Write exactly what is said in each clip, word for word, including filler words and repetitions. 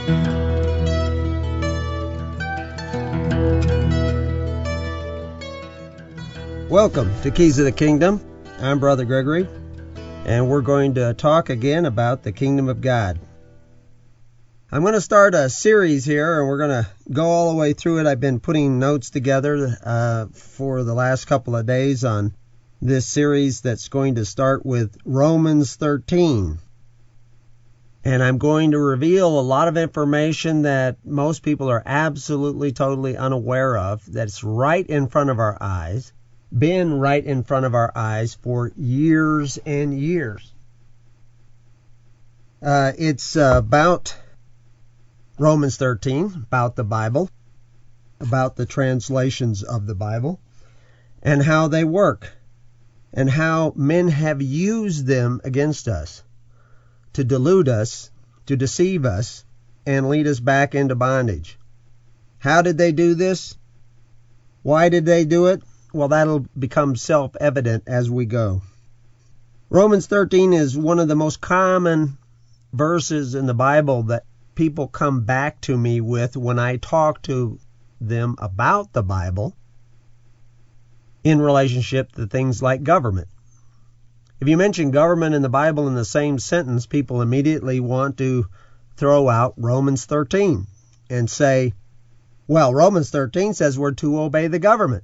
Welcome to Keys of the Kingdom. I'm Brother Gregory, and we're going to talk again about the Kingdom of God. I'm going to start a series here, and we're going to go all the way through it. I've been putting notes together uh, for the last couple of days on this series that's going to start with Romans thirteen. And I'm going to reveal a lot of information that most people are absolutely, totally unaware of, that's right in front of our eyes. Been right in front of our eyes for years and years. Uh, it's uh, about Romans thirteen, about the Bible, about the translations of the Bible, and how they work, and how men have used them against us to delude us, to deceive us, and lead us back into bondage. How did they do this? Why did they do it? Well, that'll become self-evident as we go. Romans thirteen is one of the most common verses in the Bible that people come back to me with when I talk to them about the Bible in relationship to things like government. If you mention government in the Bible in the same sentence, people immediately want to throw out Romans thirteen and say, well, Romans thirteen says we're to obey the government.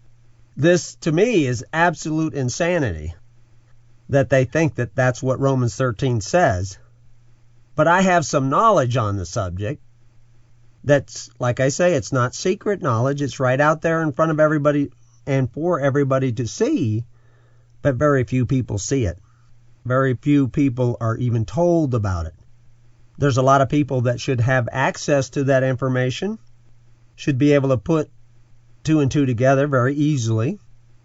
This, to me, is absolute insanity that they think that that's what Romans thirteen says. But I have some knowledge on the subject that's, like I say, it's not secret knowledge. It's right out there in front of everybody and for everybody to see, but very few people see it. Very few people are even told about it. There's a lot of people that should have access to that information, should be able to put two and two together very easily.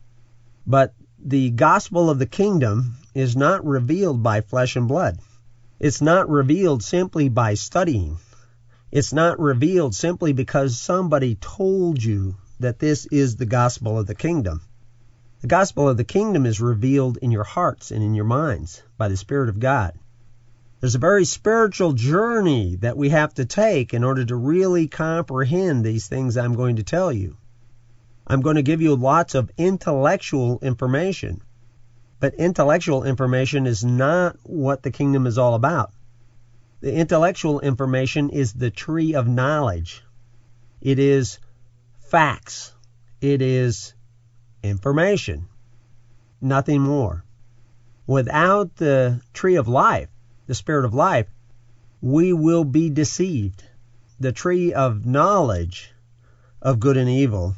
But the gospel of the kingdom is not revealed by flesh and blood. It's not revealed simply by studying. It's not revealed simply because somebody told you that this is the gospel of the kingdom. The gospel of the kingdom is revealed in your hearts and in your minds by the Spirit of God. There's a very spiritual journey that we have to take in order to really comprehend these things I'm going to tell you. I'm going to give you lots of intellectual information, but intellectual information is not what the kingdom is all about. The intellectual information is the tree of knowledge. It is facts. It is information. Nothing more. Without the tree of life, the Spirit of life, we will be deceived. The tree of knowledge of good and evil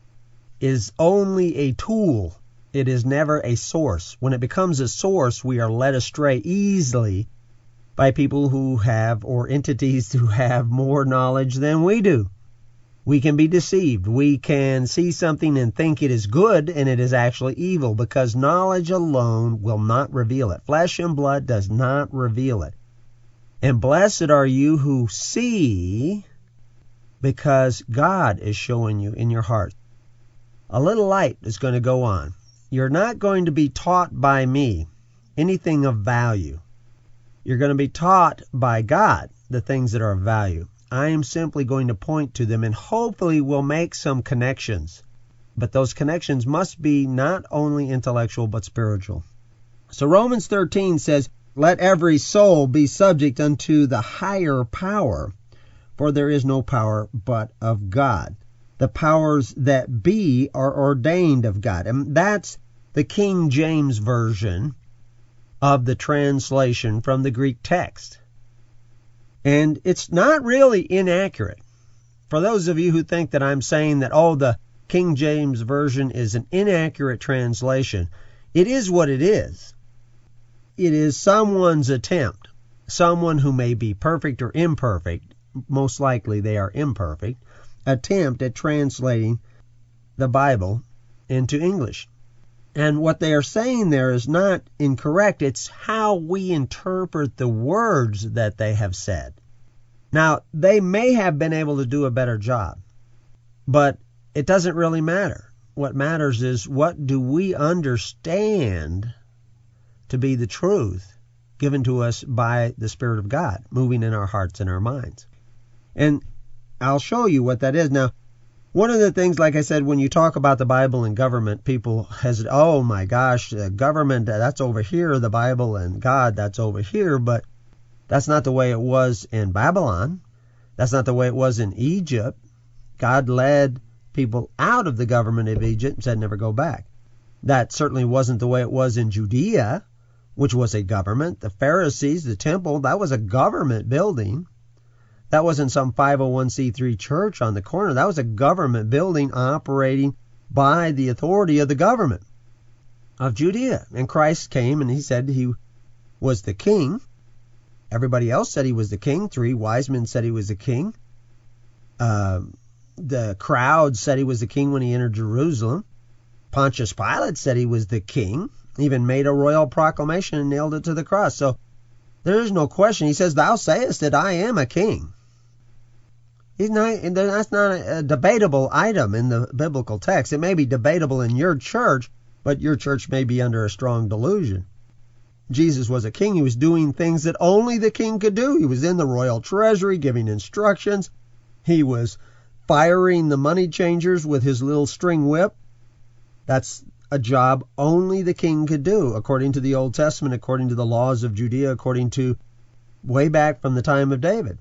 is only a tool. It is never a source. When it becomes a source, we are led astray easily by people who have, or entities who have more knowledge than we do. We can be deceived. We can see something and think it is good, and it is actually evil, because knowledge alone will not reveal it. Flesh and blood does not reveal it. And blessed are you who see, because God is showing you in your heart. A little light is going to go on. You're not going to be taught by me anything of value. You're going to be taught by God the things that are of value. I am simply going to point to them, and hopefully we'll make some connections. But those connections must be not only intellectual but spiritual. So Romans thirteen says, let every soul be subject unto the higher power, for there is no power but of God. The powers that be are ordained of God. And that's the King James Version of the translation from the Greek text. And it's not really inaccurate. For those of you who think that I'm saying that, oh, the King James Version is an inaccurate translation, it is what it is. It is someone's attempt, someone who may be perfect or imperfect, most likely they are imperfect, attempt at translating the Bible into English. And what they are saying there is not incorrect. It's how we interpret the words that they have said. Now, they may have been able to do a better job, but it doesn't really matter. What matters is, what do we understand to be the truth given to us by the Spirit of God, moving in our hearts and our minds. And I'll show you what that is. Now, one of the things, like I said, when you talk about the Bible and government, people hesitate. Oh my gosh, the government, that's over here, the Bible, and God, that's over here. But that's not the way it was in Babylon. That's not the way it was in Egypt. God led people out of the government of Egypt and said never go back. That certainly wasn't the way it was in Judea, which was a government. The Pharisees, the temple, that was a government building. That wasn't some five oh one c three church on the corner. That was a government building operating by the authority of the government of Judea. And Christ came and he said he was the king. Everybody else said he was the king. Three wise men said he was the king. Uh, the crowd said he was the king when he entered Jerusalem. Pontius Pilate said he was the king. Even made a royal proclamation and nailed it to the cross. So there is no question. He says, thou sayest that I am a king. He's not, that's not a debatable item in the biblical text. It may be debatable in your church, but your church may be under a strong delusion. Jesus was a king. He was doing things that only the king could do. He was in the royal treasury giving instructions. He was firing the money changers with his little string whip. That's a job only the king could do, according to the Old Testament, according to the laws of Judea, according to way back from the time of David.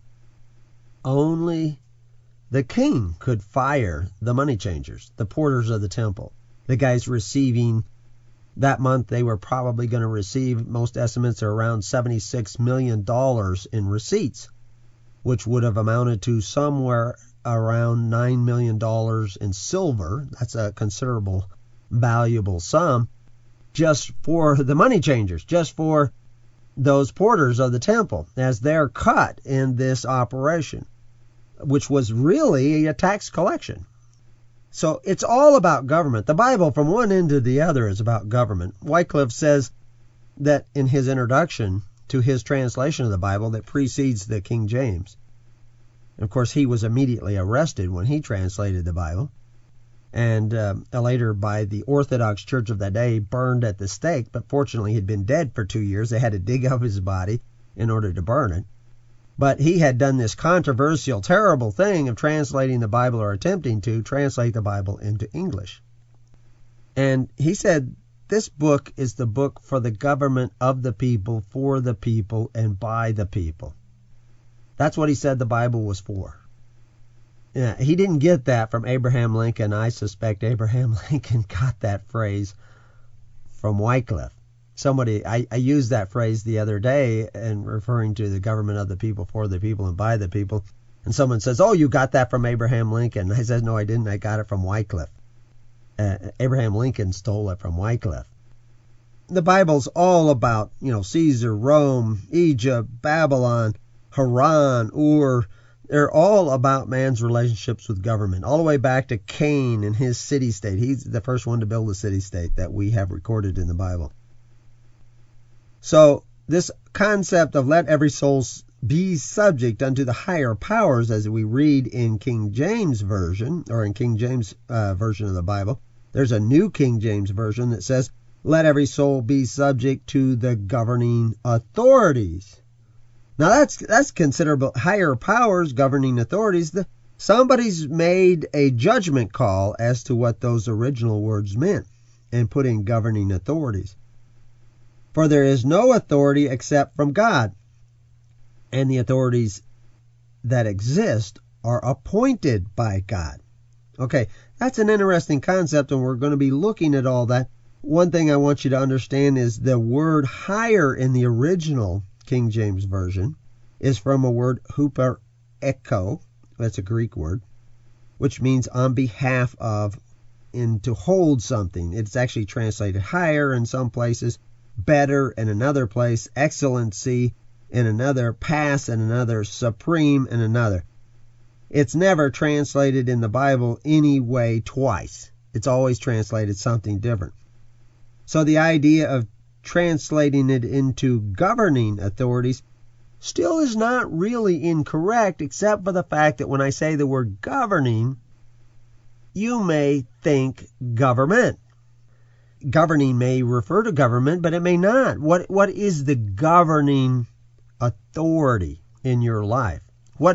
Only the king could fire the money changers, the porters of the temple, the guys receiving that month. They were probably going to receive, most estimates are around seventy-six million dollars in receipts, which would have amounted to somewhere around nine million dollars in silver. That's a considerable, valuable sum just for the money changers, just for those porters of the temple as they're cut in this operation, which was really a tax collection. So it's all about government. The Bible, from one end to the other, is about government. Wycliffe says that in his introduction to his translation of the Bible that precedes the King James. Of course, he was immediately arrested when he translated the Bible, and uh, later by the Orthodox Church of that day burned at the stake. But fortunately, he'd been dead for two years. They had to dig up his body in order to burn it. But he had done this controversial, terrible thing of translating the Bible, or attempting to translate the Bible into English. And he said, this book is the book for the government of the people, for the people, and by the people. That's what he said the Bible was for. Yeah, he didn't get that from Abraham Lincoln. I suspect Abraham Lincoln got that phrase from Wycliffe. Somebody, I, I used that phrase the other day in referring to the government of the people, for the people, and by the people. And someone says, oh, you got that from Abraham Lincoln. I said, no, I didn't. I got it from Wycliffe. Uh, Abraham Lincoln stole it from Wycliffe. The Bible's all about, you know, Caesar, Rome, Egypt, Babylon, Haran, Ur. They're all about man's relationships with government, all the way back to Cain and his city-state. He's the first one to build a city-state that we have recorded in the Bible. So this concept of let every soul be subject unto the higher powers, as we read in King James Version, or in King James uh, Version of the Bible, there's a New King James Version that says, let every soul be subject to the governing authorities. Now that's that's considerable. Higher powers, governing authorities. The, somebody's made a judgment call as to what those original words meant and put in governing authorities. For there is no authority except from God, and the authorities that exist are appointed by God. Okay, that's an interesting concept, and we're going to be looking at all that. One thing I want you to understand is the word higher in the original King James Version is from a word huper echo. That's a Greek word, which means on behalf of, and to hold something. It's actually translated higher in some places, better in another place, excellency in another, pass in another, supreme in another. It's never translated in the Bible any way twice. It's always translated something different. So the idea of translating it into governing authorities still is not really incorrect, except for the fact that when I say the word governing, you may think government. Governing may refer to government, but it may not. What what is the governing authority in your life? What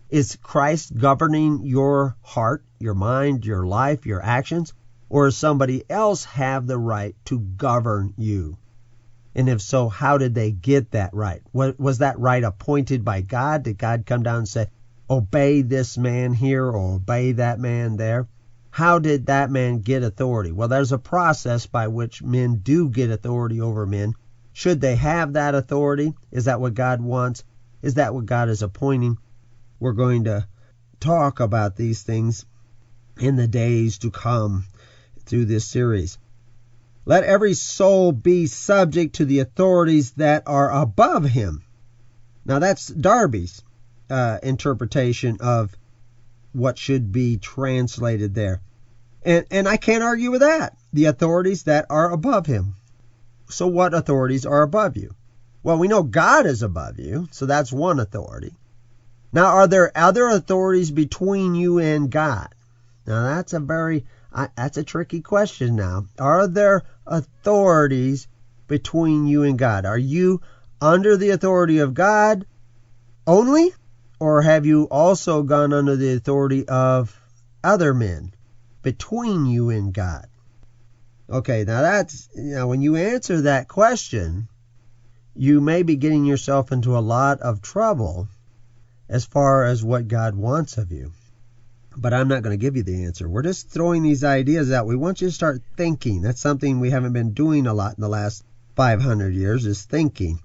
Is Christ governing your heart, your mind, your life, your actions? Or does somebody else have the right to govern you? And if so, how did they get that right? Was that right appointed by God? Did God come down and say, obey this man here or obey that man there? How did that man get authority? Well, there's a process by which men do get authority over men. Should they have that authority? Is that what God wants? Is that what God is appointing? We're going to talk about these things in the days to come through this series. Let every soul be subject to the authorities that are above him. Now that's Darby's uh, interpretation of what should be translated there. And, and I can't argue with that. The authorities that are above him. So what authorities are above you? Well, we know God is above you, so that's one authority. Now, are there other authorities between you and God? Now, that's a very, uh, that's a tricky question now. Are there authorities between you and God? Are you under the authority of God only? Or have you also gone under the authority of other men between you and God? Okay, now that's, you know, when you answer that question, you may be getting yourself into a lot of trouble as far as what God wants of you. But I'm not going to give you the answer. We're just throwing these ideas out. We want you to start thinking. That's something we haven't been doing a lot in the last five hundred years, is thinking.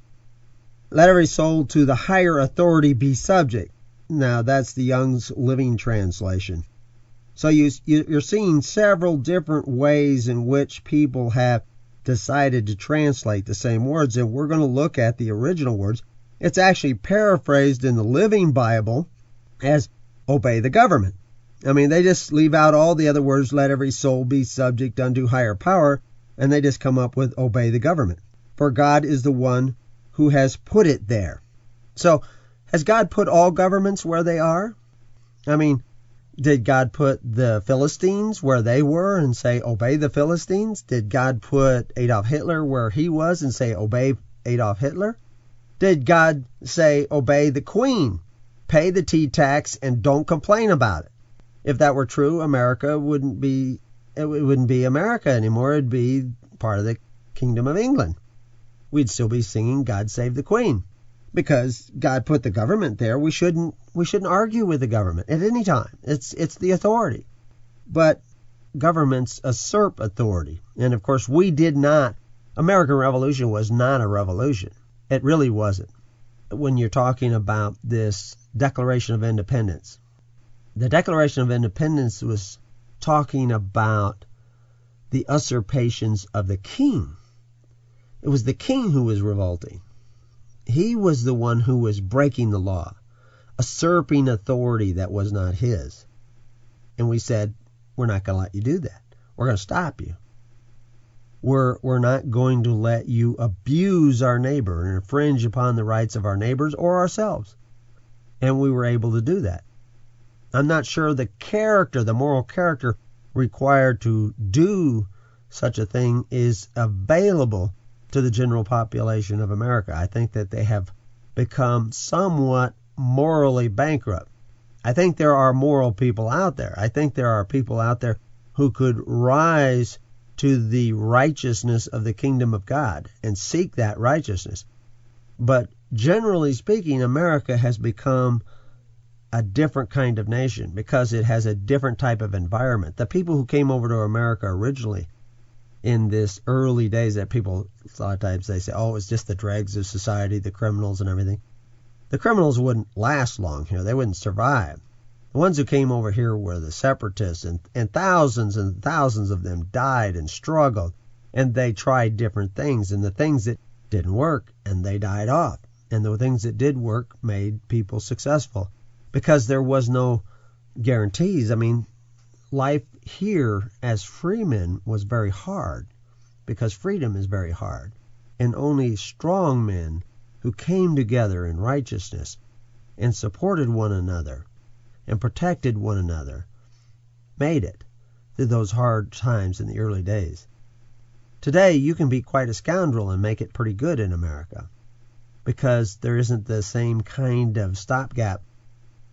Let every soul to the higher authority be subject. Now, that's the Young's Living Translation. So you, you're seeing several different ways in which people have decided to translate the same words, and we're going to look at the original words. It's actually paraphrased in the Living Bible as obey the government. I mean, they just leave out all the other words, let every soul be subject unto higher power, and they just come up with obey the government. For God is the one who has put it there. So, has God put all governments where they are? I mean, did God put the Philistines where they were and say, obey the Philistines? Did God put Adolf Hitler where he was and say, obey Adolf Hitler? Did God say, obey the Queen, pay the tea tax, and don't complain about it? If that were true, America wouldn't be, it wouldn't be America anymore. It'd be part of the Kingdom of England. We'd still be singing God Save the Queen. Because God put the government there, we shouldn't we shouldn't argue with the government at any time. It's it's the authority. But governments usurp authority. And of course, we did not. American Revolution was not a revolution. It really wasn't. When you're talking about this Declaration of Independence, the Declaration of Independence was talking about the usurpations of the king. It was the king who was revolting. He was the one who was breaking the law, usurping authority that was not his. And we said, we're not going to let you do that. We're going to stop you. We're, we're not going to let you abuse our neighbor and infringe upon the rights of our neighbors or ourselves. And we were able to do that. I'm not sure the character, the moral character required to do such a thing is available to the general population of America. I think that they have become somewhat morally bankrupt. I think there are moral people out there. I think there are people out there who could rise to the righteousness of the kingdom of God and seek that righteousness. But generally speaking, America has become a different kind of nation because it has a different type of environment. The people who came over to America originally in this early days that people, a lot of times they say, oh, it's just the dregs of society, the criminals and everything. The criminals wouldn't last long here. They wouldn't survive. The ones who came over here were the separatists, and, and thousands and thousands of them died and struggled, and they tried different things, and the things that didn't work, and they died off. And the things that did work made people successful because there was no guarantees. I mean, life here as freemen was very hard because freedom is very hard. And only strong men who came together in righteousness and supported one another and protected one another made it through those hard times in the early days. Today, you can be quite a scoundrel and make it pretty good in America because there isn't the same kind of stopgap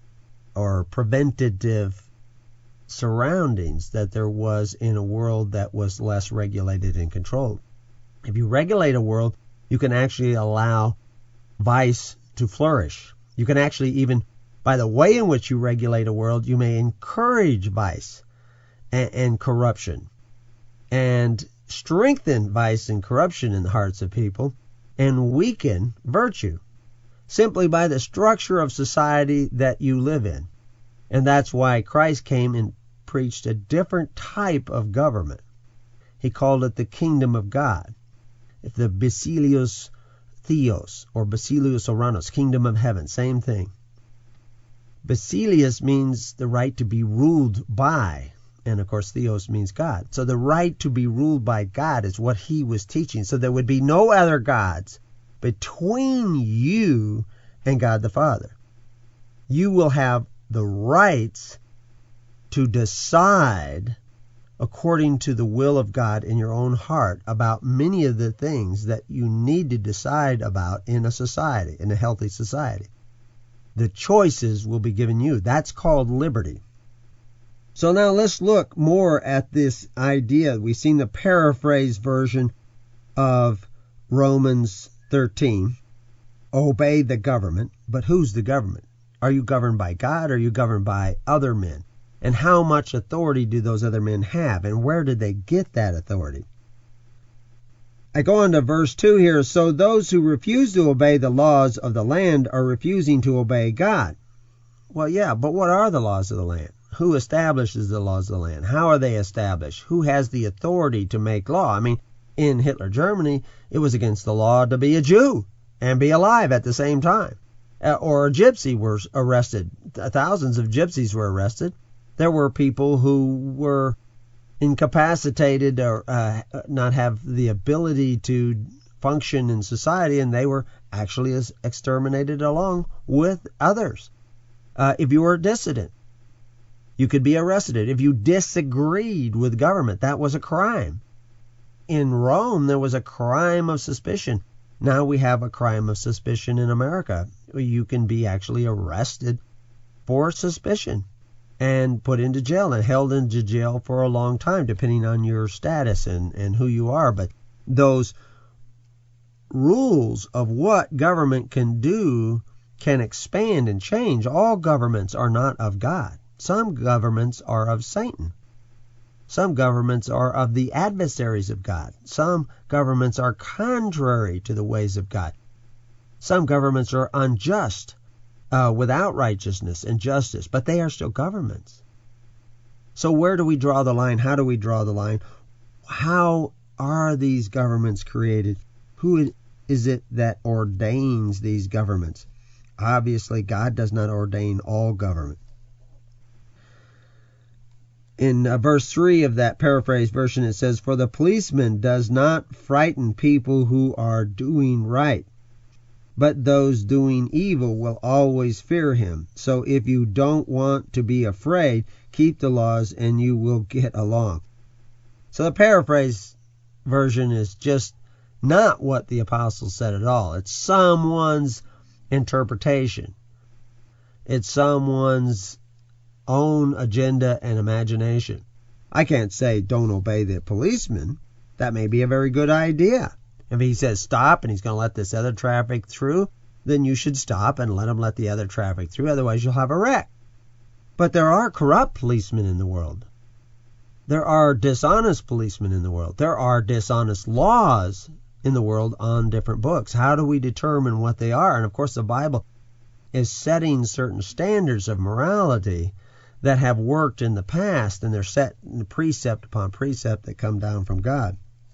or preventative surroundings that there was in a world that was less regulated and controlled. If you regulate a world, you can actually allow vice to flourish. You can actually even, by the way in which you regulate a world, you may encourage vice and, and corruption and strengthen vice and corruption in the hearts of people and weaken virtue simply by the structure of society that you live in. And that's why Christ came and preached a different type of government. He called it the kingdom of God. If the Basilios Theos or Basilios Oranos, kingdom of heaven, same thing. Basilius means the right to be ruled by, and of course Theos means God. So the right to be ruled by God is what he was teaching. So there would be no other gods between you and God the Father. You will have the rights to decide according to the will of God in your own heart about many of the things that you need to decide about in a society, in a healthy society. The choices will be given you. That's called liberty. So now let's look more at this idea. We've seen the paraphrase version of Romans thirteen. Obey the government. But who's the government? Are you governed by God or are you governed by other men? And how much authority do those other men have? And where did they get that authority? I go on to verse two here. So those who refuse to obey the laws of the land are refusing to obey God. Well, yeah, but what are the laws of the land? Who establishes the laws of the land? How are they established? Who has the authority to make law? I mean, in Hitler Germany, it was against the law to be a Jew and be alive at the same time. Or a gypsy was arrested. Thousands of gypsies were arrested. There were people who were incapacitated or uh, not have the ability to function in society, and they were actually exterminated along with others. Uh, if you were a dissident, you could be arrested. If you disagreed with government, that was a crime. In Rome, there was a crime of suspicion. Now we have a crime of suspicion in America. You can be actually arrested for suspicion and put into jail and held into jail for a long time, depending on your status and, and who you are. But those rules of what government can do can expand and change. All governments are not of God. Some governments are of Satan. Some governments are of the adversaries of God. Some governments are contrary to the ways of God. Some governments are unjust, uh, without righteousness and justice, but they are still governments. So where do we draw the line? How do we draw the line? How are these governments created? Who is it that ordains these governments? Obviously, God does not ordain all government. In uh, verse three of that paraphrased version, it says, "For the policeman does not frighten people who are doing right, but those doing evil will always fear him. So if you don't want to be afraid, keep the laws and you will get along." So the paraphrase version is just not what the apostle said at all. It's someone's interpretation. It's someone's own agenda and imagination. I can't say don't obey the policeman. That may be a very good idea. If he says stop and he's going to let this other traffic through, then you should stop and let him let the other traffic through. Otherwise, you'll have a wreck. But there are corrupt policemen in the world. There are dishonest policemen in the world. There are dishonest laws in the world on different books. How do we determine what they are? And of course, the Bible is setting certain standards of morality that have worked in the past, and they're set in precept upon precept that come down from God.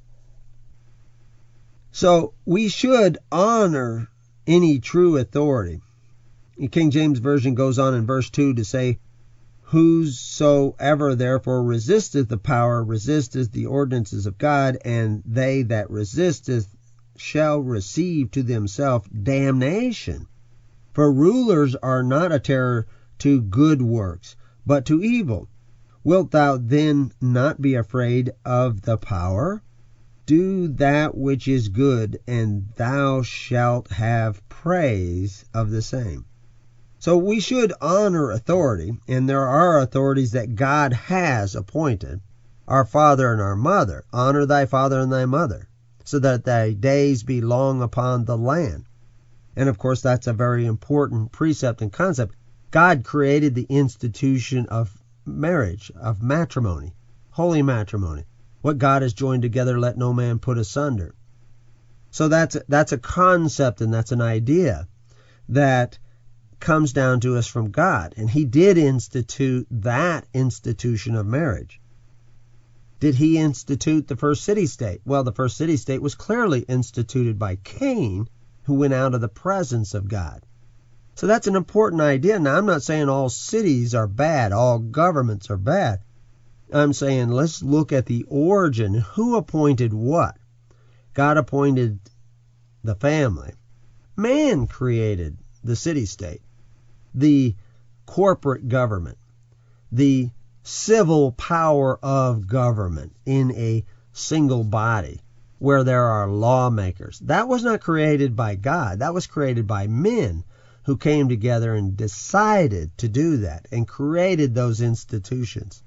So we should honor any true authority. The King James Version goes on in verse two to say, "Whosoever therefore resisteth the power resisteth the ordinances of God, and they that resisteth shall receive to themselves damnation. For rulers are not a terror to good works, but to evil. Wilt thou then not be afraid of the power? Do that which is good, and thou shalt have praise of the same." So we should honor authority, and there are authorities that God has appointed. Our father and our mother. Honor thy father and thy mother, so that thy days be long upon the land. And of course, that's a very important precept and concept. God created the institution of marriage, of matrimony, holy matrimony. What God has joined together, let no man put asunder. So that's that's a concept, and that's an idea that comes down to us from God. And he did institute that institution of marriage. Did he institute the first city-state? Well, the first city-state was clearly instituted by Cain, who went out of the presence of God. So that's an important idea. Now, I'm not saying all cities are bad, all governments are bad. I'm saying let's look at the origin. Who appointed what? God appointed the family. Man created the city-state, the corporate government, the civil power of government in a single body where there are lawmakers. That was not created by God. That was created by men who came together and decided to do that and created those institutions.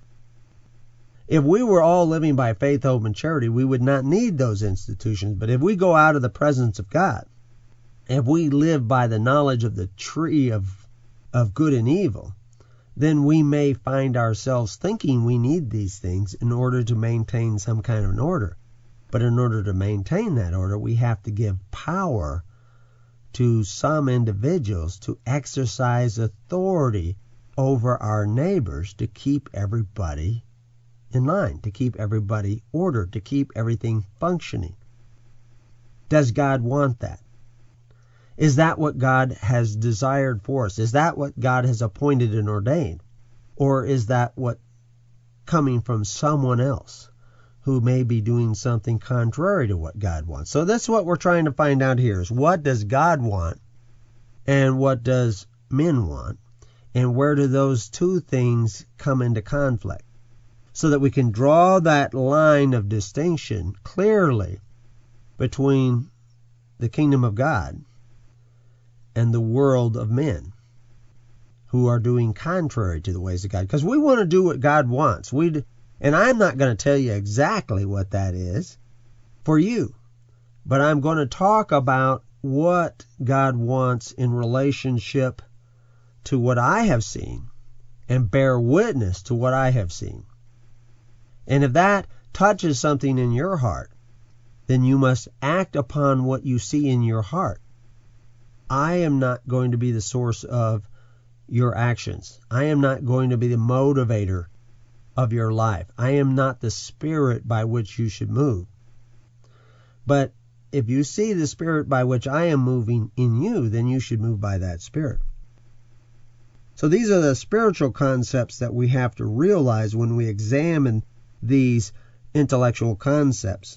If we were all living by faith, hope, and charity, we would not need those institutions. But if we go out of the presence of God, if we live by the knowledge of the tree of, of good and evil, then we may find ourselves thinking we need these things in order to maintain some kind of an order. But in order to maintain that order, we have to give power to some individuals to exercise authority over our neighbors to keep everybody in line, to keep everybody ordered, to keep everything functioning. Does God want that? Is that what God has desired for us? Is that what God has appointed and ordained? Or is that what coming from someone else who may be doing something contrary to what God wants? So that's what we're trying to find out here, is what does God want and what does men want? And where do those two things come into conflict? So that we can draw that line of distinction clearly between the kingdom of God and the world of men who are doing contrary to the ways of God. Because we want to do what God wants. We do, and I'm not going to tell you exactly what that is for you. But I'm going to talk about what God wants in relationship to what I have seen and bear witness to what I have seen. And if that touches something in your heart, then you must act upon what you see in your heart. I am not going to be the source of your actions. I am not going to be the motivator of your life. I am not the spirit by which you should move. But if you see the spirit by which I am moving in you, then you should move by that spirit. So these are the spiritual concepts that we have to realize when we examine these intellectual concepts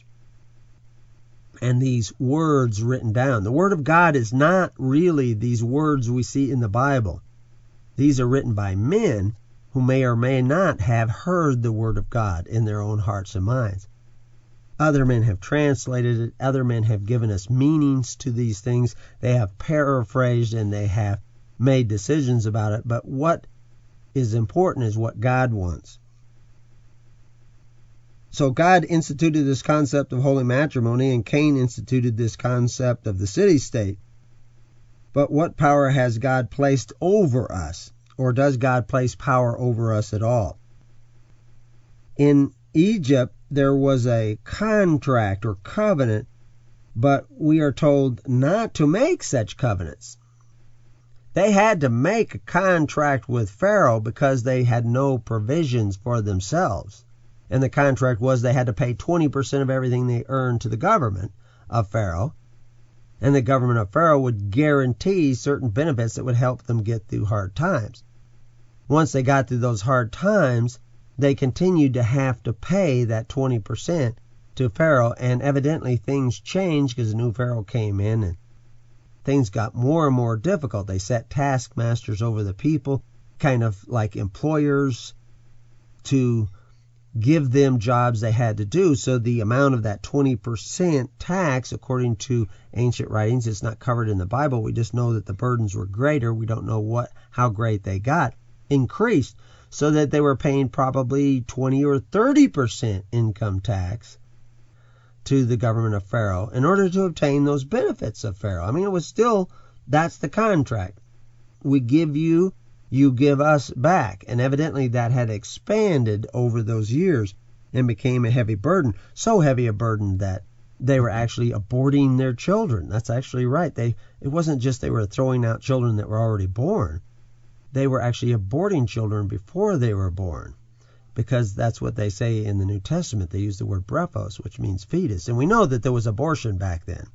and these words written down. The Word of God is not really these words we see in the Bible. These are written by men who may or may not have heard the Word of God in their own hearts and minds. Other men have translated it. Other men have given us meanings to these things. They have paraphrased and they have made decisions about it. But what is important is what God wants. So God instituted this concept of holy matrimony, and Cain instituted this concept of the city-state. But what power has God placed over us? Or does God place power over us at all? In Egypt, there was a contract or covenant, but we are told not to make such covenants. They had to make a contract with Pharaoh because they had no provisions for themselves. And the contract was they had to pay twenty percent of everything they earned to the government of Pharaoh. And the government of Pharaoh would guarantee certain benefits that would help them get through hard times. Once they got through those hard times, they continued to have to pay that twenty percent to Pharaoh. And evidently things changed because the new Pharaoh came in and things got more and more difficult. They set taskmasters over the people, kind of like employers, to give them jobs they had to do. So the amount of that twenty percent tax, according to ancient writings, it's not covered in the Bible. We just know that the burdens were greater. We don't know what how great they got, increased, so that they were paying probably twenty or thirty percent income tax to the government of Pharaoh in order to obtain those benefits of Pharaoh. I mean, it was still, that's the contract. We give you, you give us back. And evidently that had expanded over those years and became a heavy burden. So heavy a burden that they were actually aborting their children. That's actually right. They it wasn't just they were throwing out children that were already born. They were actually aborting children before they were born, because that's what they say in the New Testament. They use the word brephos, which means fetus. And we know that there was abortion back then.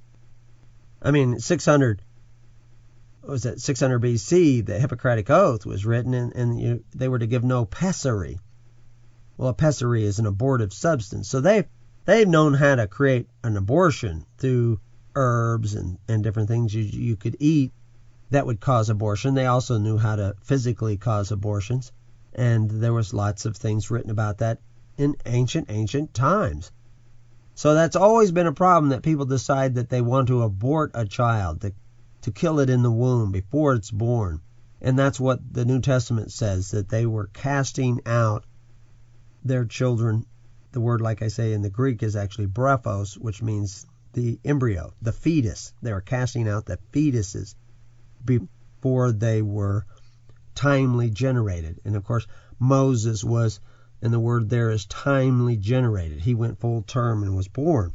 I mean, six hundred, what was it, six hundred B C, the Hippocratic Oath was written, and, and you, they were to give no pessary. Well, a pessary is an abortive substance. So they've, they've known how to create an abortion through herbs and, and different things you, you could eat that would cause abortion. They also knew how to physically cause abortions. And there was lots of things written about that in ancient, ancient times. So that's always been a problem, that people decide that they want to abort a child, to, to kill it in the womb before it's born. And that's what the New Testament says, that they were casting out their children. The word, like I say, in the Greek is actually brephos, which means the embryo, the fetus. They were casting out the fetuses before they were timely generated. And of course, Moses was, and the word there is timely generated. He went full term and was born.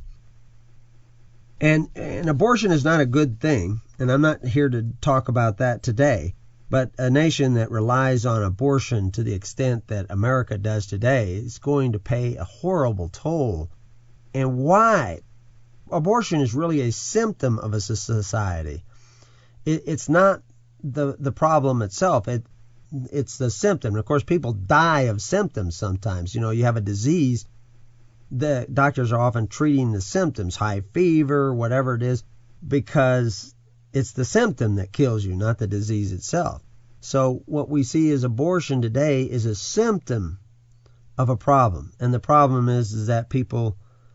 And, and abortion is not a good thing, and I'm not here to talk about that today, but a nation that relies on abortion to the extent that America does today is going to pay a horrible toll. And why? Abortion is really a symptom of a society. It, it's not the the problem itself. It it's the symptom. Of course, people die of symptoms sometimes. You know, you have a disease, the doctors are often treating the symptoms, high fever, whatever it is, because it's the symptom that kills you, not the disease itself. So what we see as abortion today is a symptom of a problem. And the problem is, is that people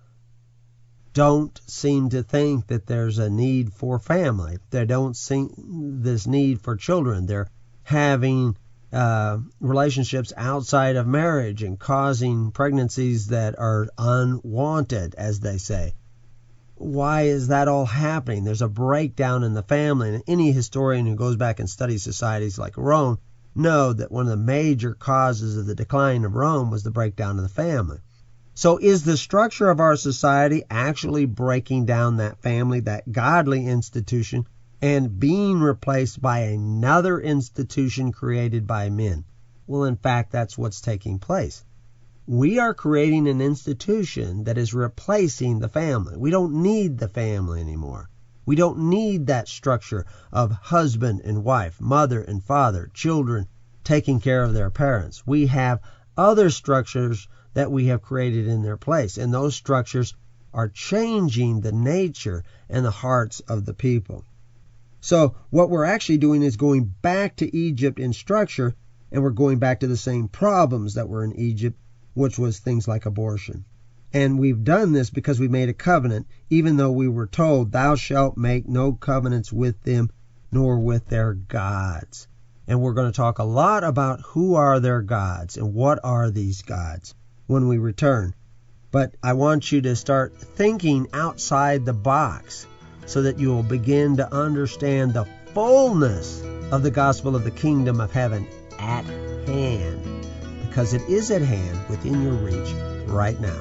don't seem to think that there's a need for family. They don't see this need for children. They're having uh, relationships outside of marriage and causing pregnancies that are unwanted, as they say. Why is that all happening? There's a breakdown in the family. And any historian who goes back and studies societies like Rome know that one of the major causes of the decline of Rome was the breakdown of the family. So is the structure of our society actually breaking down that family, that godly institution, and being replaced by another institution created by men? Well, in fact, that's what's taking place. We are creating an institution that is replacing the family. We don't need the family anymore. We don't need that structure of husband and wife, mother and father, children taking care of their parents. We have other structures that we have created in their place. And those structures are changing the nature and the hearts of the people. So what we're actually doing is going back to Egypt in structure, and we're going back to the same problems that were in Egypt, which was things like abortion. And we've done this because we made a covenant, even though we were told, thou shalt make no covenants with them, nor with their gods. And we're going to talk a lot about who are their gods and what are these gods when we return. But I want you to start thinking outside the box so that you will begin to understand the fullness of the gospel of the kingdom of heaven at hand, because it is at hand, within your reach right now.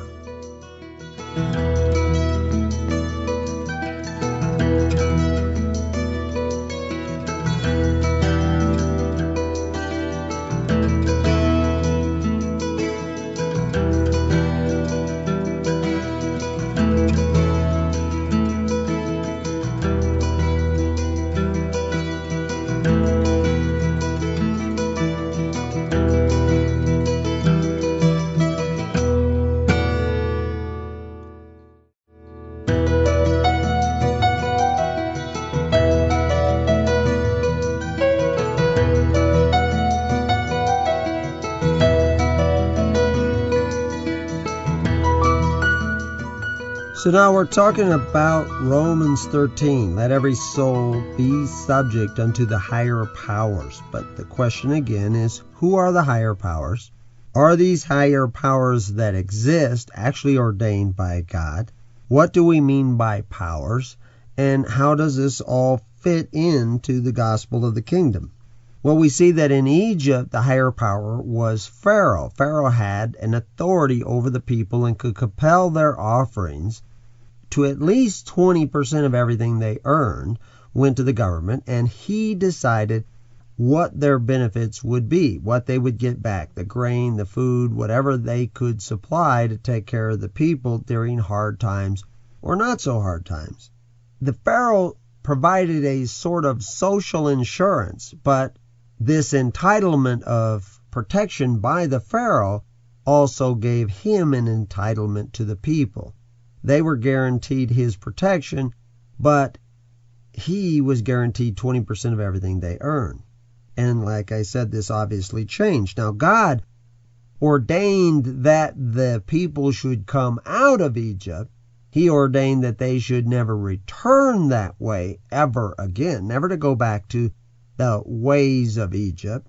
So now we're talking about Romans thirteen. Let every soul be subject unto the higher powers. But the question again is, who are the higher powers? Are these higher powers that exist actually ordained by God? What do we mean by powers? And how does this all fit into the gospel of the kingdom? Well, we see that in Egypt, the higher power was Pharaoh. Pharaoh had an authority over the people and could compel their offerings to at least twenty percent of everything they earned went to the government, and he decided what their benefits would be, what they would get back, the grain, the food, whatever they could supply to take care of the people during hard times or not so hard times. The Pharaoh provided a sort of social insurance, but this entitlement of protection by the Pharaoh also gave him an entitlement to the people. They were guaranteed his protection, but he was guaranteed twenty percent of everything they earned. And like I said, this obviously changed. Now, God ordained that the people should come out of Egypt. He ordained that they should never return that way ever again, never to go back to the ways of Egypt.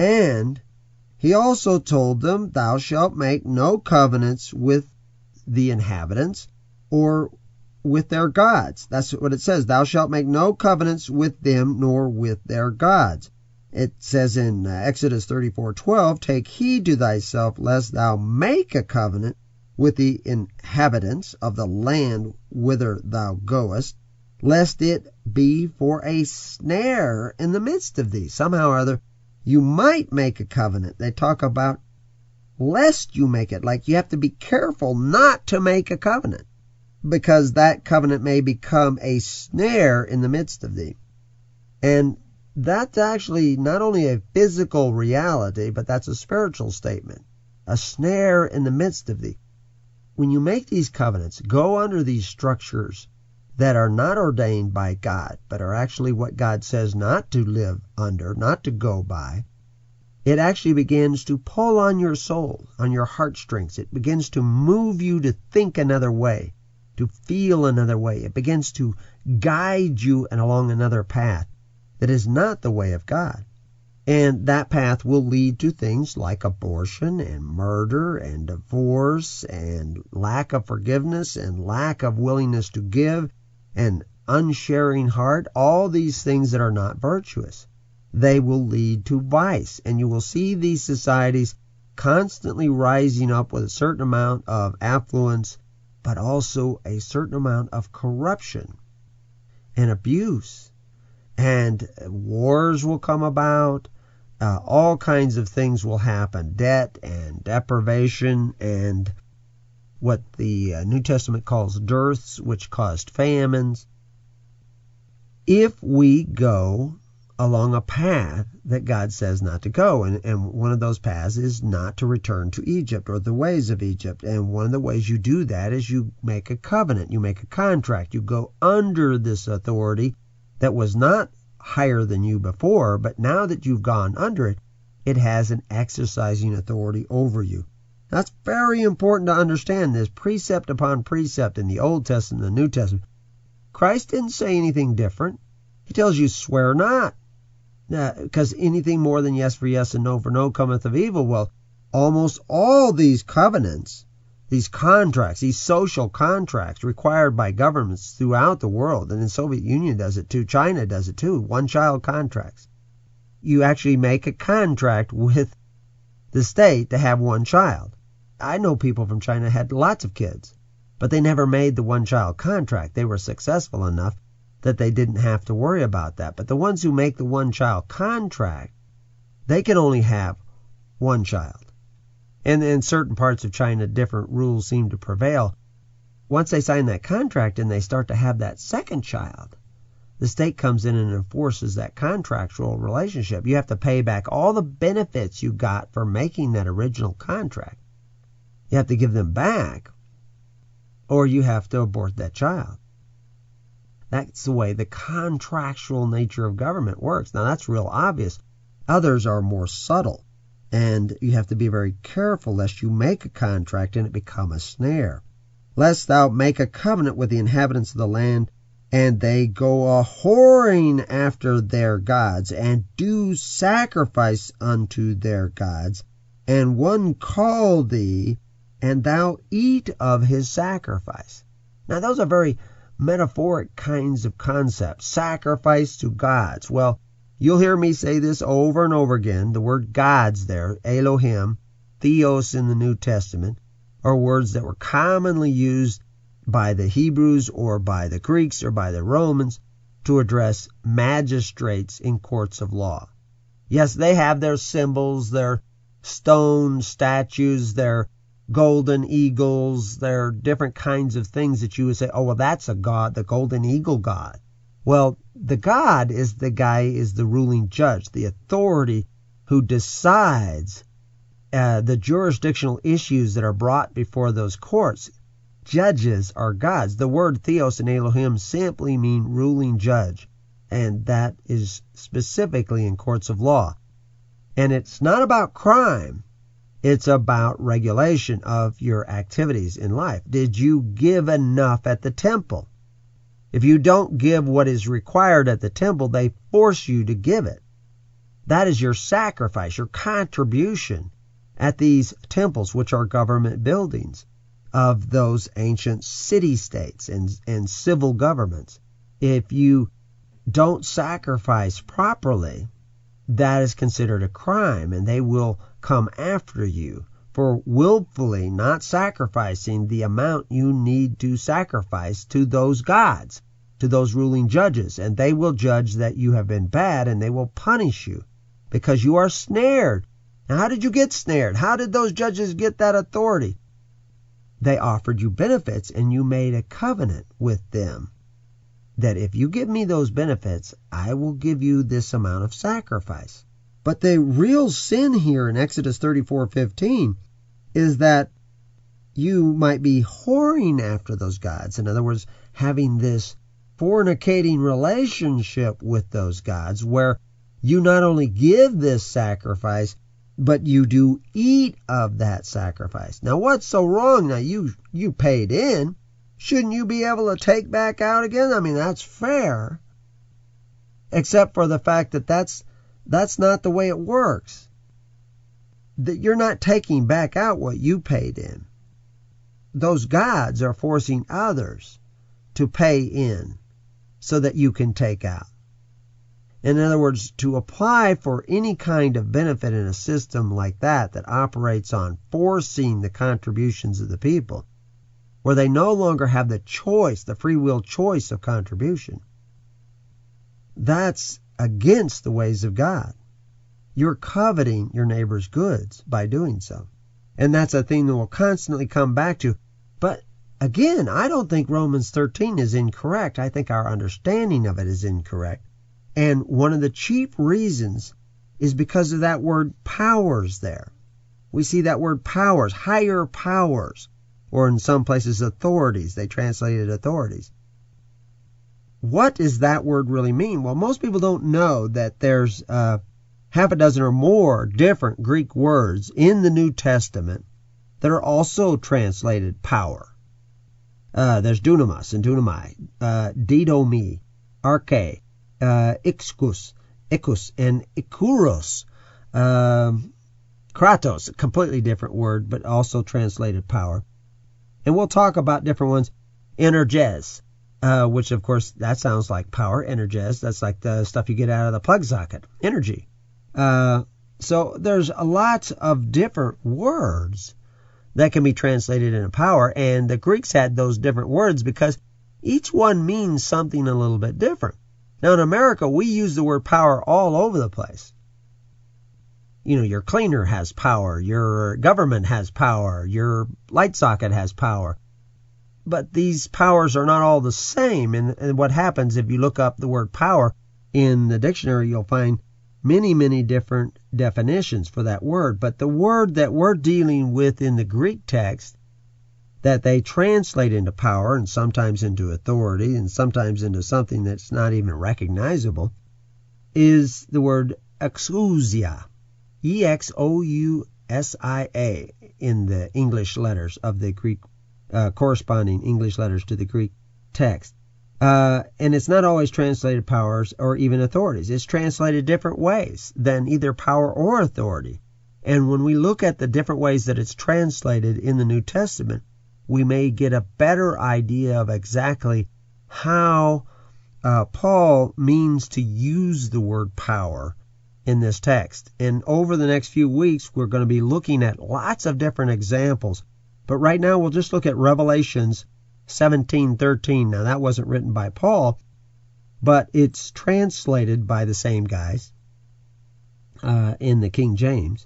And he also told them, thou shalt make no covenants with the inhabitants or with their gods. That's what it says. Thou shalt make no covenants with them nor with their gods. It says in Exodus thirty-four twelve, take heed to thyself lest thou make a covenant with the inhabitants of the land whither thou goest, lest it be for a snare in the midst of thee. Somehow or other, you might make a covenant. They talk about lest you make it, like you have to be careful not to make a covenant, because that covenant may become a snare in the midst of thee. And that's actually not only a physical reality, but that's a spiritual statement. A snare in the midst of thee. When you make these covenants, go under these structures that are not ordained by God, but are actually what God says not to live under, not to go by, it actually begins to pull on your soul, on your heartstrings. It begins to move you to think another way, to feel another way. It begins to guide you along another path that is not the way of God. And that path will lead to things like abortion and murder and divorce and lack of forgiveness and lack of willingness to give and unsharing heart, all these things that are not virtuous. They will lead to vice, and you will see these societies constantly rising up with a certain amount of affluence, but also a certain amount of corruption and abuse. And wars will come about. Uh, all kinds of things will happen. Debt and deprivation and what the uh, New Testament calls dearths, which caused famines. If we go along a path that God says not to go, and, and one of those paths is not to return to Egypt or the ways of Egypt. And one of the ways you do that is you make a covenant, you make a contract, you go under this authority that was not higher than you before, but now that you've gone under it, it has an exercising authority over you. That's very important to understand this, precept upon precept in the Old Testament and the New Testament. Christ didn't say anything different. He tells you, swear not, because uh, anything more than yes for yes and no for no cometh of evil. Well, almost all these covenants, these contracts, these social contracts required by governments throughout the world, and the Soviet Union does it too, China does it too, one-child contracts. You actually make a contract with the state to have one child. I know people from China had lots of kids, but they never made the one-child contract. They were successful enough that they didn't have to worry about that. But the ones who make the one-child contract, they can only have one child. And in certain parts of China, different rules seem to prevail. Once they sign that contract and they start to have that second child, the state comes in and enforces that contractual relationship. You have to pay back all the benefits you got for making that original contract. You have to give them back, or you have to abort that child. That's the way the contractual nature of government works. Now, that's real obvious. Others are more subtle, and you have to be very careful lest you make a contract and it become a snare. lest thou make a covenant with the inhabitants of the land, and they go a whoring after their gods, and do sacrifice unto their gods, and one call thee, and thou eat of his sacrifice. Now those are very metaphoric kinds of concepts. Sacrifice to gods. Well, you'll hear me say this over and over again. The word gods there, Elohim, Theos in the New Testament, are words that were commonly used by the Hebrews or by the Greeks or by the Romans to address magistrates in courts of law. Yes, they have their symbols, their stone statues, their golden eagles, their different kinds of things that you would say, oh, well, that's a god, the golden eagle god. Well, the god is the guy, is the ruling judge, the authority who decides uh, the jurisdictional issues that are brought before those courts. Judges are gods. The word Theos and Elohim simply mean ruling judge, and that is specifically in courts of law. And it's not about crime. It's about regulation of your activities in life. Did you give enough at the temple? If you don't give what is required at the temple, they force you to give it. That is your sacrifice, your contribution at these temples, which are government buildings of those ancient city-states and, and civil governments. If you don't sacrifice properly, that is considered a crime, and they will come after you for willfully not sacrificing the amount you need to sacrifice to those gods, to those ruling judges. And they will judge that you have been bad, and they will punish you because you are snared. Now, how did you get snared? How did those judges get that authority? They offered you benefits, and you made a covenant with them that if you give me those benefits, I will give you this amount of sacrifice. But the real sin here in Exodus thirty-four fifteen is that you might be whoring after those gods. In other words, having this fornicating relationship with those gods where you not only give this sacrifice, but you do eat of that sacrifice. Now, what's so wrong? Now, you you paid in. Shouldn't you be able to take back out again? I mean, that's fair. Except for the fact that that's, that's not the way it works. That you're not taking back out what you paid in. Those gods are forcing others to pay in so that you can take out. In other words, to apply for any kind of benefit in a system like that that operates on forcing the contributions of the people, where they no longer have the choice, the free will choice of contribution, that's against the ways of God. You're coveting your neighbor's goods by doing so. And that's a thing that we'll constantly come back to. But again, I don't think Romans thirteen is incorrect. I think our understanding of it is incorrect. And one of the chief reasons is because of that word powers there. We see that word powers, higher powers, or in some places authorities. They translated authorities. What does that word really mean? Well, most people don't know that there's uh, half a dozen or more different Greek words in the New Testament that are also translated power. Uh, there's dunamis and dunamai, uh, didomi, arche, uh, ixkus, ikus, and ikuros. Um, kratos, a completely different word, but also translated power. And we'll talk about different ones. Energes, uh, which of course, that sounds like power. Energes, that's like the stuff you get out of the plug socket. Energy. Uh, so there's a lot of different words that can be translated into power. And the Greeks had those different words because each one means something a little bit different. Now in America, we use the word power all over the place. You know, your cleaner has power, your government has power, your light socket has power. But these powers are not all the same. And, and what happens if you look up the word power in the dictionary, you'll find many, many different definitions for that word. But the word that we're dealing with in the Greek text that they translate into power and sometimes into authority and sometimes into something that's not even recognizable is the word exousia. E X O U S I A in the English letters of the Greek uh, corresponding English letters to the Greek text. Uh, and it's not always translated powers or even authorities. It's translated different ways than either power or authority. And when we look at the different ways that it's translated in the New Testament, we may get a better idea of exactly how uh, Paul means to use the word power in this text. And over the next few weeks, we're going to be looking at lots of different examples. But right now, we'll just look at Revelations seventeen thirteen. Now, that wasn't written by Paul, but it's translated by the same guys uh, in the King James.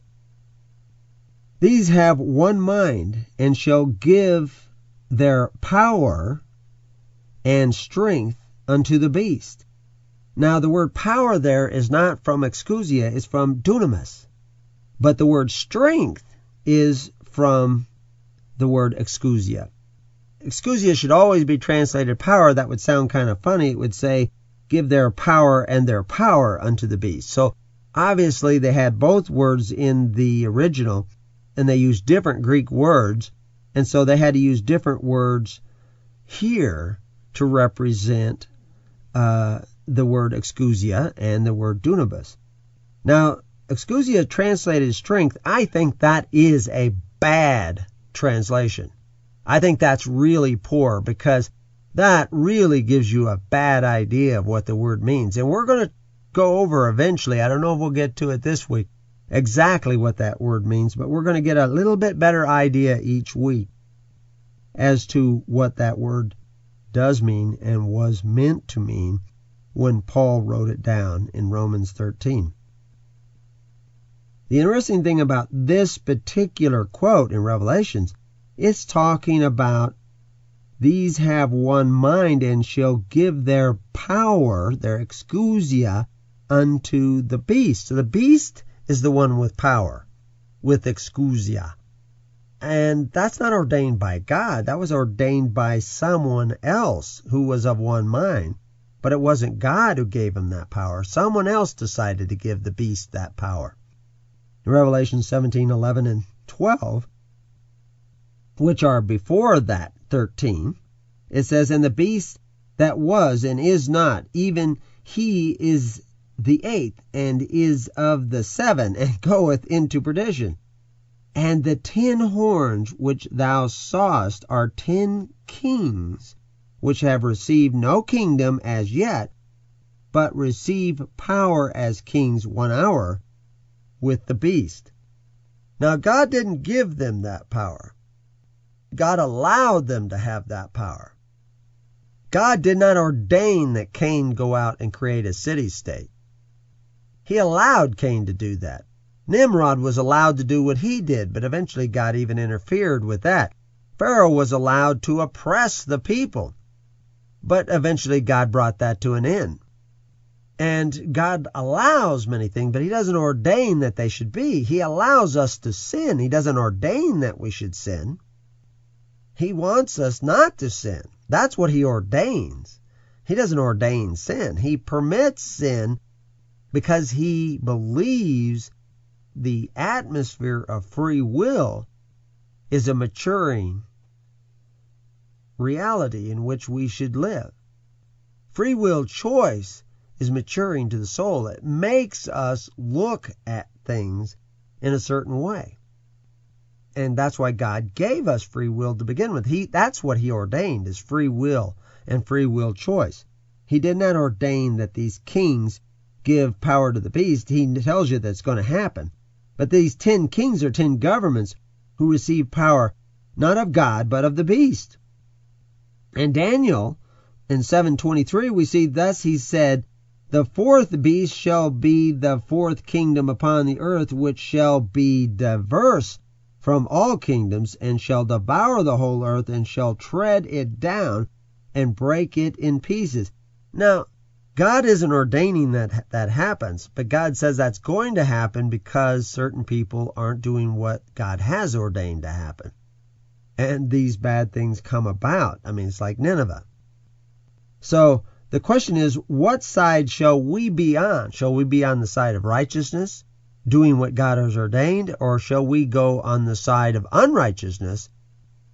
These have one mind and shall give their power and strength unto the beast. Now, the word power there is not from exousia, it's from dunamis. But the word strength is from the word exousia. Exousia should always be translated power. That would sound kind of funny. It would say, give their power and their power unto the beast. So, obviously, they had both words in the original, and they used different Greek words, and so they had to use different words here to represent uh, the word exousia and the word dunamis. Now, exousia translated strength, I think that is a bad translation. I think that's really poor because that really gives you a bad idea of what the word means. And we're going to go over eventually, I don't know if we'll get to it this week, exactly what that word means, but we're going to get a little bit better idea each week as to what that word does mean and was meant to mean when Paul wrote it down in Romans thirteen. The interesting thing about this particular quote in Revelations, it's talking about these have one mind and shall give their power, their exousia, unto the beast. So the beast is the one with power, with exousia. And that's not ordained by God. That was ordained by someone else who was of one mind. But it wasn't God who gave him that power. Someone else decided to give the beast that power. In Revelation seventeen, eleven, and twelve, which are before that thirteen, it says, and the beast that was and is not, even he is the eighth, and is of the seven, and goeth into perdition. And the ten horns which thou sawest are ten kings, which have received no kingdom as yet, but receive power as kings one hour with the beast. Now, God didn't give them that power. God allowed them to have that power. God did not ordain that Cain go out and create a city-state. He allowed Cain to do that. Nimrod was allowed to do what he did, but eventually God even interfered with that. Pharaoh was allowed to oppress the people, but eventually God brought that to an end. And God allows many things, but he doesn't ordain that they should be. He allows us to sin. He doesn't ordain that we should sin. He wants us not to sin. That's what he ordains. He doesn't ordain sin. He permits sin because he believes the atmosphere of free will is a maturing reality in which we should live. Free will choice is maturing to the soul. It makes us look at things in a certain way. And that's why God gave us free will to begin with. He, that's what he ordained, is free will and free will choice. He did not ordain that these kings give power to the beast. He tells you that's going to happen. But these ten kings are ten governments who receive power not of God, but of the beast. And Daniel, in seven twenty-three, we see, thus he said, the fourth beast shall be the fourth kingdom upon the earth, which shall be diverse from all kingdoms, and shall devour the whole earth, and shall tread it down, and break it in pieces. Now, God isn't ordaining that that happens, but God says that's going to happen because certain people aren't doing what God has ordained to happen. And these bad things come about. I mean, it's like Nineveh. So the question is, what side shall we be on? Shall we be on the side of righteousness, doing what God has ordained, or shall we go on the side of unrighteousness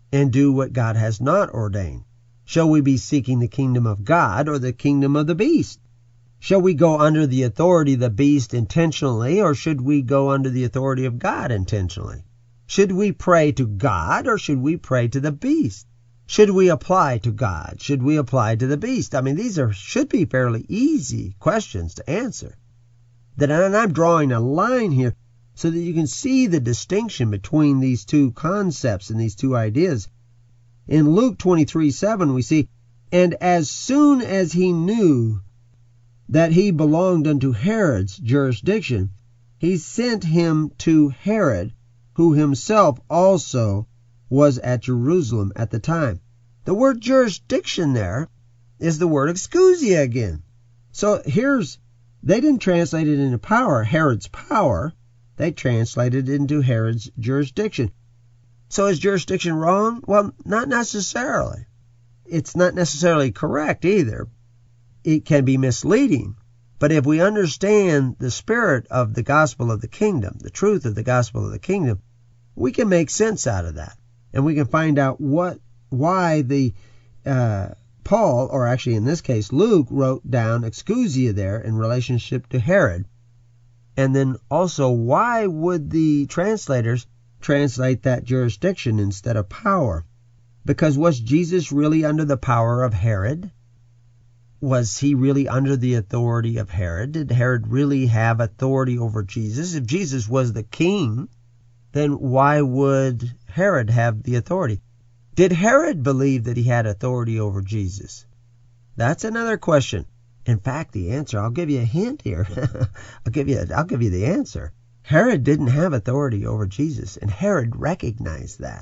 and do what God has not ordained? Shall we be seeking the kingdom of God or the kingdom of the beast? Shall we go under the authority of the beast intentionally, or should we go under the authority of God intentionally? Should we pray to God, or should we pray to the beast? Should we apply to God? Should we apply to the beast? I mean, these are should be fairly easy questions to answer. That, and I'm drawing a line here so that you can see the distinction between these two concepts and these two ideas. In Luke twenty-three seven, we see, "And as soon as he knew that he belonged unto Herod's jurisdiction, he sent him to Herod, who himself also was at Jerusalem at the time." The word jurisdiction there is the word exousia again. So here's, they didn't translate it into power, Herod's power. They translated it into Herod's jurisdiction. So is jurisdiction wrong? Well, not necessarily. It's not necessarily correct either. It can be misleading. But if we understand the spirit of the gospel of the kingdom, the truth of the gospel of the kingdom, we can make sense out of that. And we can find out what, why the, uh, Paul, or actually in this case, Luke, wrote down exousia there in relationship to Herod. And then also, why would the translators translate that jurisdiction instead of power? Because was Jesus really under the power of Herod? Was he really under the authority of Herod? Did Herod really have authority over Jesus? If Jesus was the king, then why would Herod have the authority? Did Herod believe that he had authority over Jesus? That's another question. In fact, the answer, I'll give you a hint here. I'll give you, I'll give you the answer. Herod didn't have authority over Jesus, and Herod recognized that.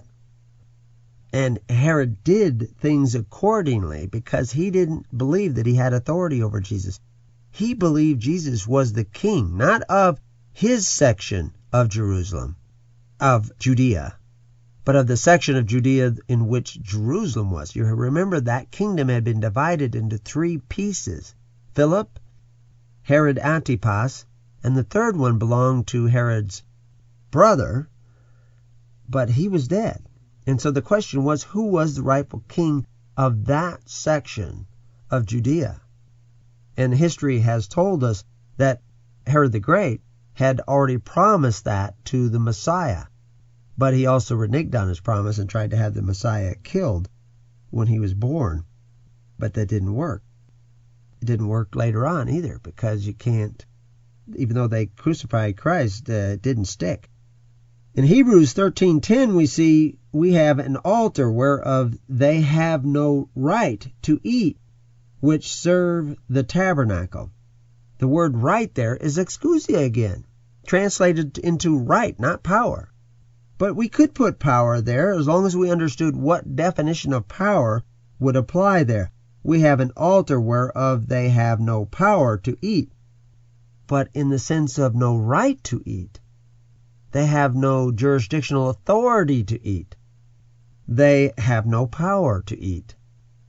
And Herod did things accordingly because he didn't believe that he had authority over Jesus. He believed Jesus was the king, not of his section of Jerusalem, of Judea, but of the section of Judea in which Jerusalem was. You remember that kingdom had been divided into three pieces. Philip, Herod Antipas, and the third one belonged to Herod's brother, but he was dead. And so the question was, who was the rightful king of that section of Judea? And history has told us that Herod the Great had already promised that to the Messiah. But he also reneged on his promise and tried to have the Messiah killed when he was born. But that didn't work. It didn't work later on either, because you can't, even though they crucified Christ, uh, it didn't stick. In Hebrews thirteen ten, we see we have an altar whereof they have no right to eat, which serve the tabernacle. The word right there is exousia again, translated into right, not power. But we could put power there as long as we understood what definition of power would apply there. We have an altar whereof they have no power to eat, but in the sense of no right to eat. They have no jurisdictional authority to eat. They have no power to eat.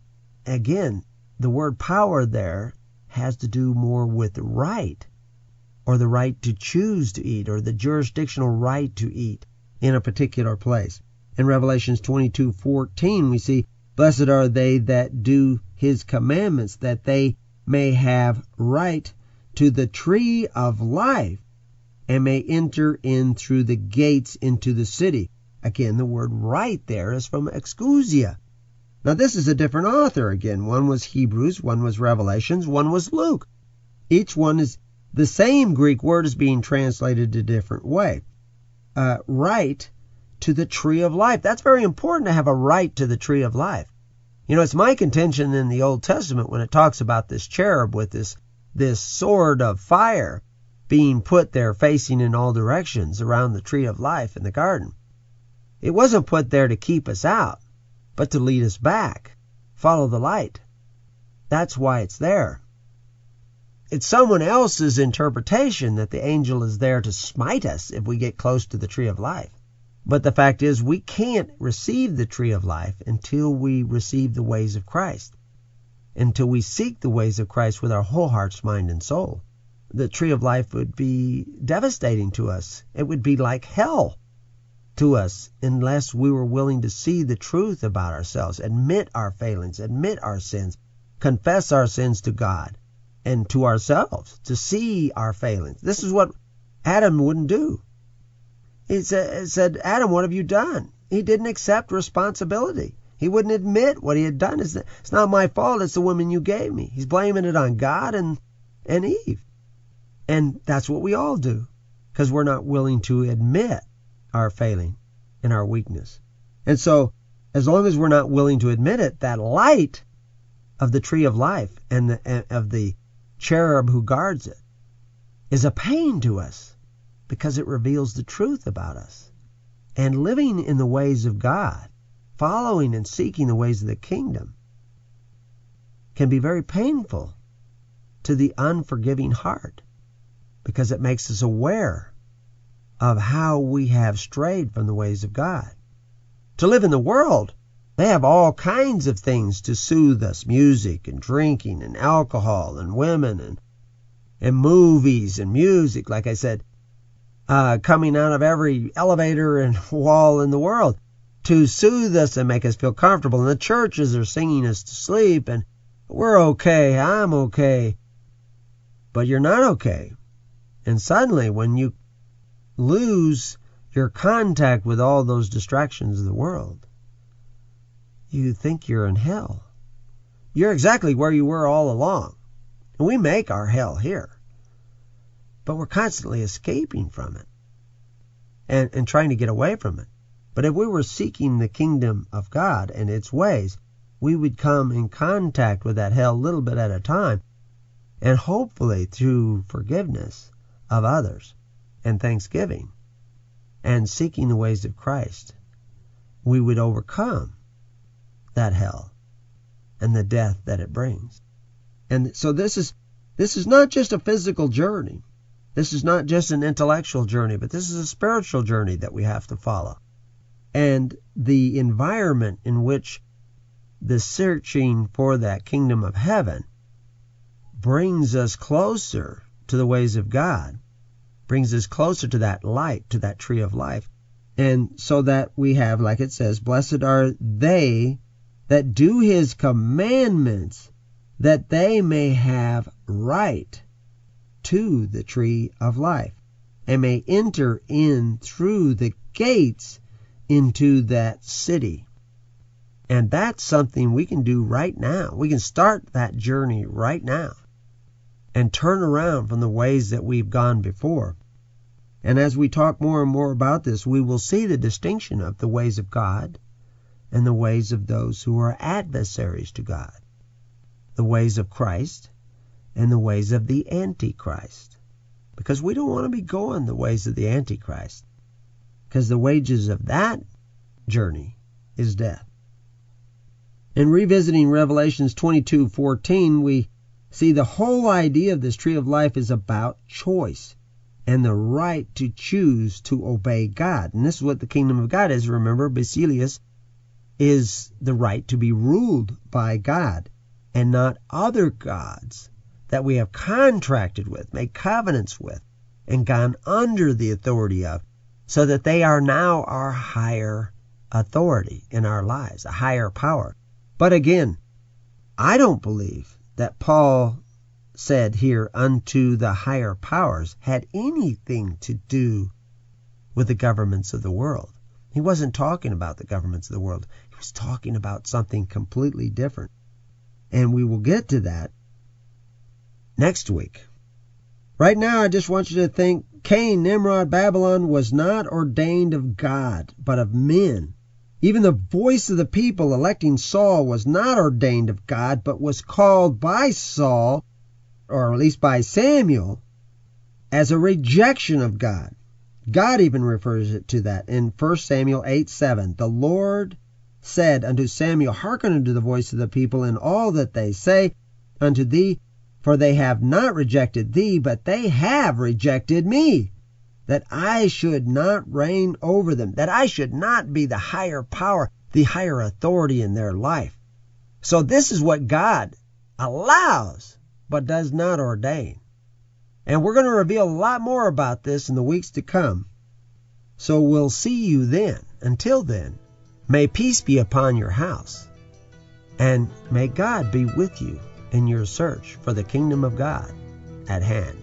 Again, the word power there has to do more with right, or the right to choose to eat, or the jurisdictional right to eat in a particular place. In Revelations twenty-two fourteen, we see, "Blessed are they that do his commandments, that they may have right to the tree of life, and may enter in through the gates into the city." Again, the word right there is from exousia. Now this is a different author again. One was Hebrews, one was Revelations, one was Luke. Each one is the same Greek word is being translated a different way. Uh, right to the tree of life. That's very important, to have a right to the tree of life. You know, it's my contention in the Old Testament when it talks about this cherub with this, this sword of fire being put there facing in all directions around the tree of life in the garden. It wasn't put there to keep us out, but to lead us back. Follow the light. That's why it's there. It's someone else's interpretation that the angel is there to smite us if we get close to the tree of life. But the fact is, we can't receive the tree of life until we receive the ways of Christ, until we seek the ways of Christ with our whole hearts, mind, and soul. The tree of life would be devastating to us. It would be like hell. to us unless we were willing to see the truth about ourselves, admit our failings, admit our sins, confess our sins to God and to ourselves, to see our failings. This is what Adam wouldn't do. He said, Adam, what have you done? He didn't accept responsibility. He wouldn't admit what he had done. It's not my fault. It's the woman you gave me. He's blaming it on God and, and Eve. And that's what we all do, because we're not willing to admit our failing and our weakness. And so as long as we're not willing to admit it, that light of the tree of life and, the, and of the cherub who guards it is a pain to us, because it reveals the truth about us. And living in the ways of God, following and seeking the ways of the kingdom, can be very painful to the unforgiving heart, because it makes us aware of how we have strayed from the ways of God. To live in the world, they have all kinds of things to soothe us: music and drinking and alcohol and women and, and movies and music, like I said, uh, coming out of every elevator and wall in the world to soothe us and make us feel comfortable. And the churches are singing us to sleep, and we're okay, I'm okay. But you're not okay. And suddenly, when you lose your contact with all those distractions of the world, you think you're in hell. You're exactly where you were all along. And we make our hell here. But we're constantly escaping from it and, and trying to get away from it. But if we were seeking the kingdom of God and its ways, we would come in contact with that hell a little bit at a time. And hopefully through forgiveness of others and thanksgiving and seeking the ways of Christ, we would overcome that hell and the death that it brings. And so this is this is not just a physical journey. This is not just an intellectual journey, but this is a spiritual journey that we have to follow. And the environment in which the searching for that kingdom of heaven brings us closer to the ways of God, brings us closer to that light, to that tree of life. And so that we have, like it says, blessed are they that do his commandments, that they may have right to the tree of life, and may enter in through the gates into that city. And that's something we can do right now. We can start that journey right now and turn around from the ways that we've gone before. And as we talk more and more about this, we will see the distinction of the ways of God and the ways of those who are adversaries to God, the ways of Christ and the ways of the Antichrist. Because we don't want to be going the ways of the Antichrist, because the wages of that journey is death. In revisiting Revelations twenty-two fourteen, we see the whole idea of this tree of life is about choice and the right to choose to obey God. And this is what the kingdom of God is. Remember, Basilius is the right to be ruled by God and not other gods that we have contracted with, made covenants with, and gone under the authority of, so that they are now our higher authority in our lives, a higher power. But again, I don't believe that Paul said here, unto the higher powers, had anything to do with the governments of the world. He wasn't talking about the governments of the world. He was talking about something completely different. And we will get to that next week. Right now, I just want you to think Cain, Nimrod, Babylon was not ordained of God, but of men. Even the voice of the people electing Saul was not ordained of God, but was called by Saul, or at least by Samuel, as a rejection of God. God even refers it to that in First Samuel eight seven. The Lord said unto Samuel, hearken unto the voice of the people in all that they say unto thee, for they have not rejected thee, but they have rejected me, that I should not reign over them, that I should not be the higher power, the higher authority in their life. So this is what God allows, but does not ordain. And we're going to reveal a lot more about this in the weeks to come. So we'll see you then. Until then, may peace be upon your house, and may God be with you in your search for the kingdom of God at hand.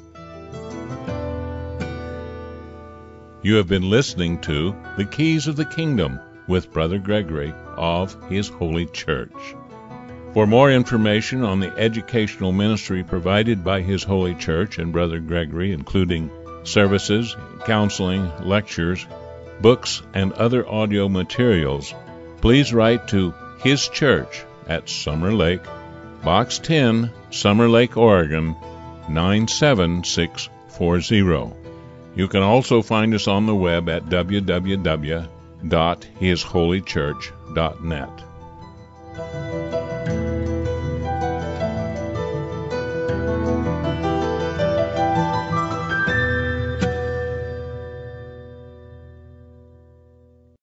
You have been listening to The Keys of the Kingdom with Brother Gregory of His Holy Church. For more information on the educational ministry provided by His Holy Church and Brother Gregory, including services, counseling, lectures, books, and other audio materials, please write to His Church at Summer Lake, Box ten, Summer Lake, Oregon, nine seven six four zero. You can also find us on the web at w w w dot his holy church dot net.